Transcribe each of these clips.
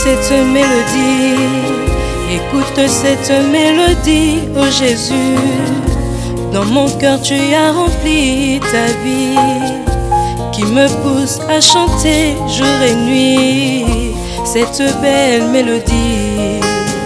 cette mélodie, écoute cette mélodie, oh Jésus. Dans mon cœur tu as rempli ta vie, qui me pousse à chanter jour et nuit cette belle mélodie.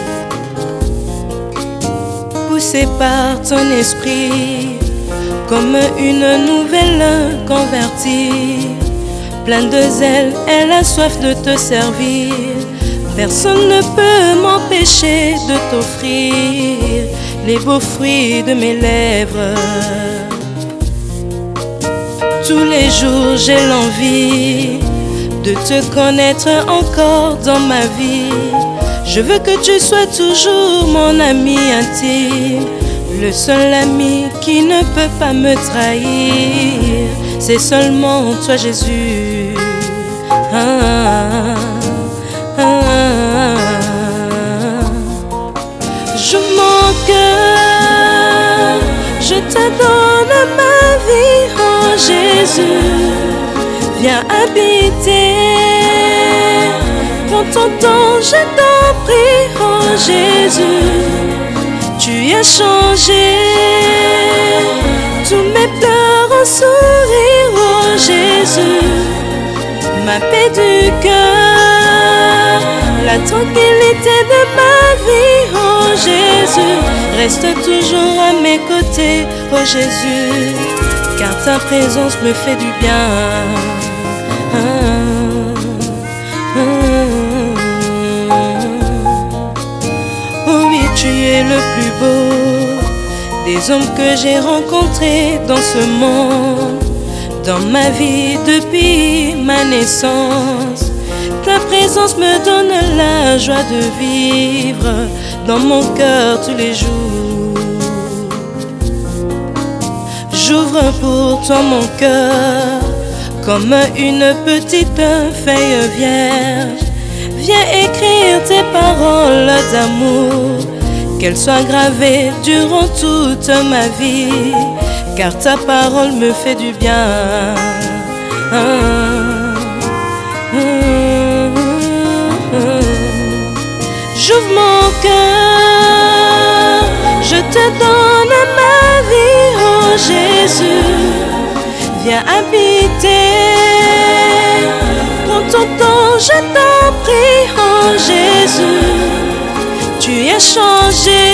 Poussée par ton esprit, comme une nouvelle convertie, pleine de zèle, elle a soif de te servir. Personne ne peut m'empêcher de t'offrir les beaux fruits de mes lèvres. Tous les jours j'ai l'envie de te connaître encore dans ma vie. Je veux que tu sois toujours mon ami intime, le seul ami qui ne peut pas me trahir. C'est seulement toi Jésus. J'ouvre mon cœur, je te donne ma vie, oh Jésus. Viens habiter, prends ton temps, je t'en prie, oh Jésus. Tu as changé tous mes pleurs en sourire, oh Jésus. Ma paix du cœur, la tranquillité de ma vie, oh Jésus. Reste toujours à mes côtés, oh Jésus, car ta présence me fait du bien. Oh oui, tu es le plus beau des hommes que j'ai rencontrés dans ce monde. Dans ma vie depuis ma naissance, ta présence me donne la joie de vivre dans mon cœur tous les jours. J'ouvre pour toi mon cœur comme une petite feuille vierge. Viens écrire tes paroles d'amour, qu'elles soient gravées durant toute ma vie, car ta parole me fait du bien. J'ouvre mon cœur, je te donne ma vie, oh Jésus. Viens habiter, prends ton temps, je t'en prie, oh Jésus. Tu as changé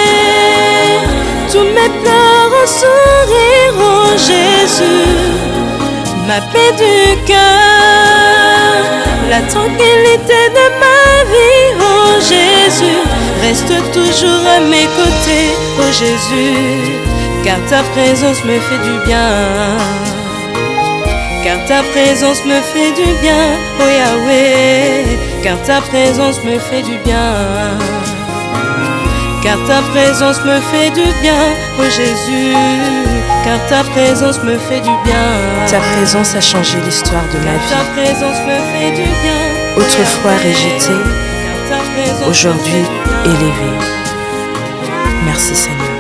tous mes pleurs en sourire, oh Jésus. Ma paix du cœur, la tranquillité de ma vie, oh Jésus. Reste toujours à mes côtés, oh Jésus, car ta présence me fait du bien. Car ta présence me fait du bien, oh Yahweh. Car ta présence me fait du bien. Car ta présence me fait du bien, oh Jésus. Car ta présence me fait du bien. Ta présence a changé l'histoire de ma vie. Ta présence me fait du bien. Autrefois rejeté, aujourd'hui élevé. Merci Seigneur.